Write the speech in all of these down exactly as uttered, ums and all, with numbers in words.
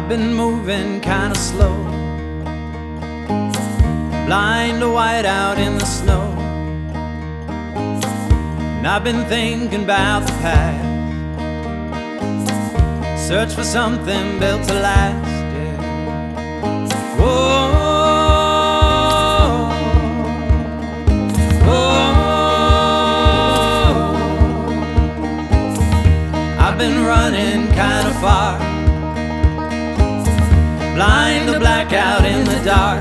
I've been moving kinda slow, blind to white out in the snow. And I've been thinking about the past, search for something built to last, yeah. Whoa, whoa. I've been running kinda far, blind to blackout in the dark.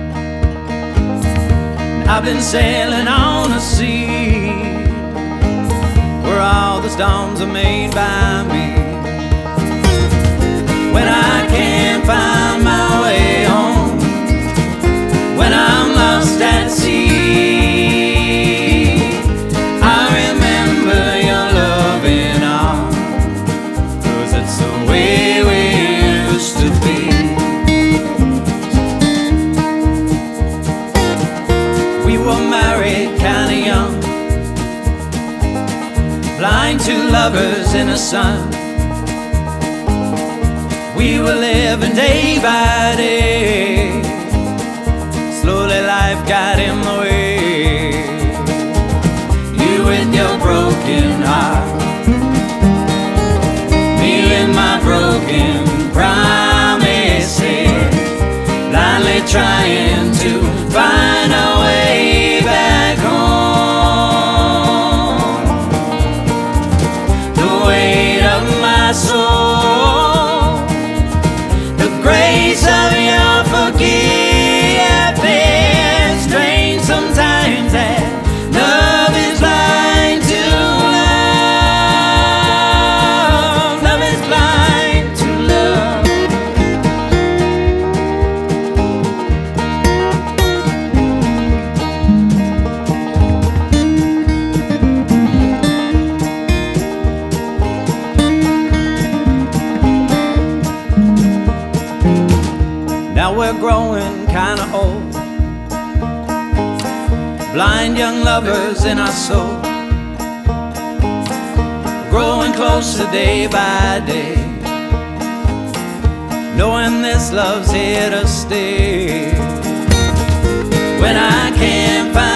And I've been sailing on a sea where all the storms are made by me. When I can't find my way home, when I'm lost at sea, I remember your loving arms, 'cause it's the way we used to be. We were married kinda young, blind to lovers in a sun. We were living day by day, slowly life got in the way. You with your broken heart, me with my broken promises, blindly trying to find our way back home. The weight of my soul, the grace of your forgiveness, strange sometimes that love is blind to love. Love is blind to love. Now we're growing kinda old, blind young lovers in our soul, growing closer day by day, knowing this love's here to stay. When I can't find